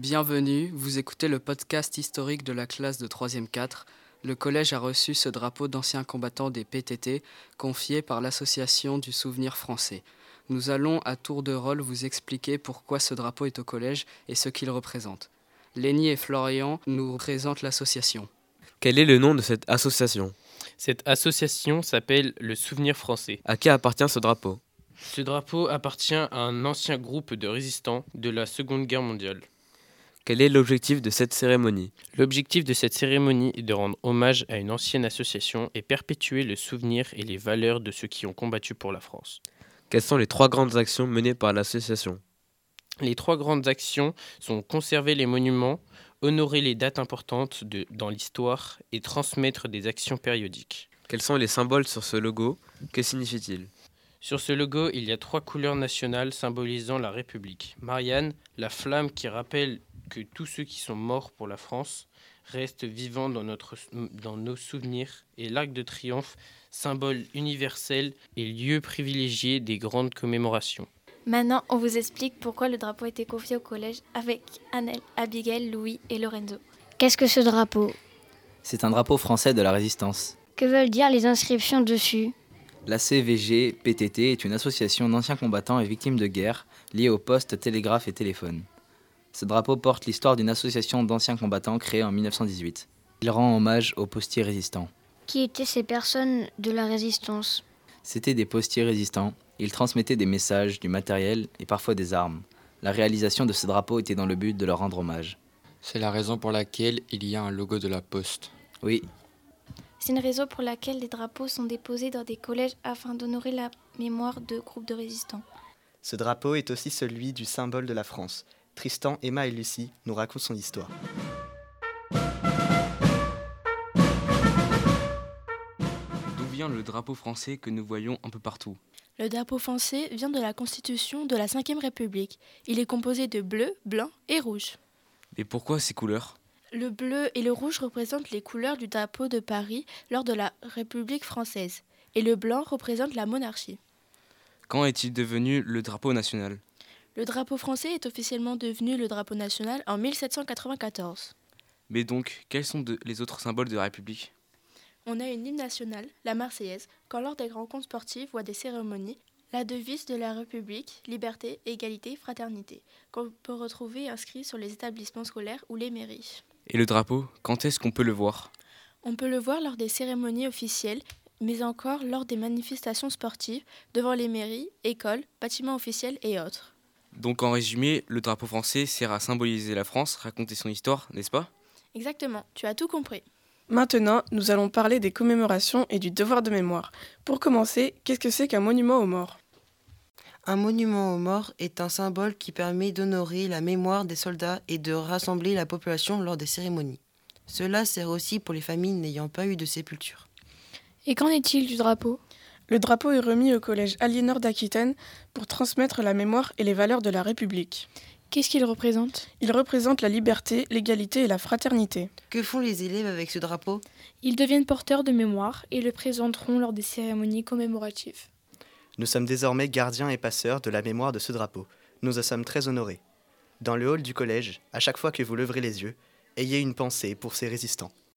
Bienvenue, vous écoutez le podcast historique de la classe de 3e 4. Le collège a reçu ce drapeau d'anciens combattants des PTT, confié par l'Association du Souvenir Français. Nous allons à tour de rôle vous expliquer pourquoi ce drapeau est au collège et ce qu'il représente. Lénie et Florian nous présentent l'association. Quel est le nom de cette association ? Cette association s'appelle le Souvenir Français. À qui appartient ce drapeau ? Ce drapeau appartient à un ancien groupe de résistants de la Seconde Guerre mondiale. Quel est l'objectif de cette cérémonie ? L'objectif de cette cérémonie est de rendre hommage à une ancienne association et perpétuer le souvenir et les valeurs de ceux qui ont combattu pour la France. Quelles sont les 3 grandes actions menées par l'association ? Les 3 grandes actions sont conserver les monuments, honorer les dates importantes dans l'histoire et transmettre des actions périodiques. Quels sont les symboles sur ce logo ? Que signifie-t-il ? Sur ce logo, il y a 3 couleurs nationales symbolisant la République. Marianne, la flamme qui rappelle que tous ceux qui sont morts pour la France restent vivants dans nos souvenirs, et l'Arc de Triomphe, symbole universel et lieu privilégié des grandes commémorations. Maintenant, on vous explique pourquoi le drapeau a été confié au collège avec Annelle, Abigail, Louis et Lorenzo. Qu'est-ce que ce drapeau ? C'est un drapeau français de la résistance. Que veulent dire les inscriptions dessus ? La CVG PTT est une association d'anciens combattants et victimes de guerre liée au poste, télégraphe et téléphone. Ce drapeau porte l'histoire d'une association d'anciens combattants créée en 1918. Il rend hommage aux postiers résistants. Qui étaient ces personnes de la résistance ? C'étaient des postiers résistants. Ils transmettaient des messages, du matériel et parfois des armes. La réalisation de ce drapeau était dans le but de leur rendre hommage. C'est la raison pour laquelle il y a un logo de la Poste. Oui. C'est une raison pour laquelle les drapeaux sont déposés dans des collèges afin d'honorer la mémoire de groupes de résistants. Ce drapeau est aussi celui du symbole de la France. Tristan, Emma et Lucie nous racontent son histoire. D'où vient le drapeau français que nous voyons un peu partout ? Le drapeau français vient de la Constitution de la Ve République. Il est composé de bleu, blanc et rouge. Mais pourquoi ces couleurs ? Le bleu et le rouge représentent les couleurs du drapeau de Paris lors de la République française. Et le blanc représente la monarchie. Quand est-il devenu le drapeau national ? Le drapeau français est officiellement devenu le drapeau national en 1794. Mais donc, quels sont les autres symboles de la République ? On a une hymne nationale, la Marseillaise, quand lors des rencontres sportives ou à des cérémonies, la devise de la République, liberté, égalité, fraternité, qu'on peut retrouver inscrit sur les établissements scolaires ou les mairies. Et le drapeau, quand est-ce qu'on peut le voir ? On peut le voir lors des cérémonies officielles, mais encore lors des manifestations sportives, devant les mairies, écoles, bâtiments officiels et autres. Donc en résumé, le drapeau français sert à symboliser la France, raconter son histoire, n'est-ce pas ? Exactement, tu as tout compris. Maintenant, nous allons parler des commémorations et du devoir de mémoire. Pour commencer, qu'est-ce que c'est qu'un monument aux morts ? Un monument aux morts est un symbole qui permet d'honorer la mémoire des soldats et de rassembler la population lors des cérémonies. Cela sert aussi pour les familles n'ayant pas eu de sépulture. Et qu'en est-il du drapeau ? Le drapeau est remis au collège Aliénor d'Aquitaine pour transmettre la mémoire et les valeurs de la République. Qu'est-ce qu'il représente ? Il représente la liberté, l'égalité et la fraternité. Que font les élèves avec ce drapeau ? Ils deviennent porteurs de mémoire et le présenteront lors des cérémonies commémoratives. Nous sommes désormais gardiens et passeurs de la mémoire de ce drapeau. Nous en sommes très honorés. Dans le hall du collège, à chaque fois que vous leverez les yeux, ayez une pensée pour ces résistants.